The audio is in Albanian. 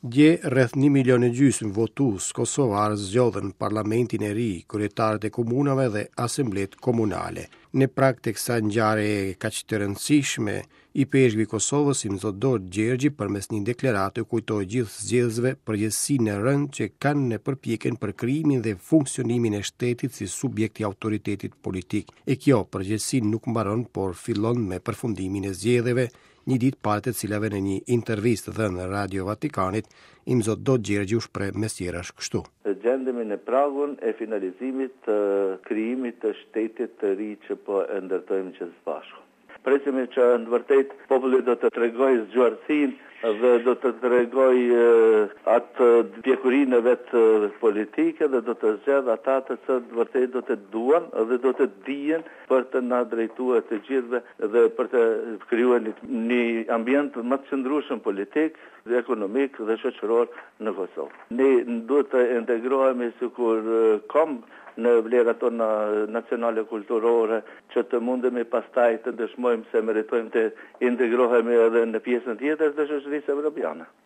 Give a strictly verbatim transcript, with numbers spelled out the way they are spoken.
Dje rreth një milion e gjysmë votues kosovar zgjodhen parlamentin e ri, kryetarët e komunave dhe asemblet komunale. Në prag të kësaj ngjarje kaq të rëndësishme, i peshqvi i Kosovës i Zotdor Gjergji përmes një deklarate kujtoi gjithë zgjedhësve përgjegjësinë e rëndë që kanë në përpjekjen për krijimin dhe funksionimin e shtetit si subjekt i autoritetit politik. E kjo përgjegjësi nuk mbaron, por fillon me përfundimin e zgjedhjeve, një ditë pas të cilave në një intervistë dhënë në Radio Vatikanit, i Zotdor Gjergji u shpreh mes tjerash kështu. Gjendemi në pragun e finalizimit të krijimit të shtetit të ri që po e ndërtojmë që së bashku. Presim që në vërtet populli do të tregojë zgjuarsinë dhe do të tregoj atë pjekurinë e vetë politike dhe do të zgjedh ata të cilët vërtet do të duan dhe do të dijen për të na drejtuar të gjithëve dhe për të krijuar një ambient më të qëndrueshëm politik, ekonomik dhe shoqëror në Kosovë. Ne duhet të integrohemi sikur kom në vlerat tona nacionale kulturore, që të mundemi pastaj të dëshmojmë se meritojmë të integrohemi edhe në pjesën tjetër të shoqërisë evropiane.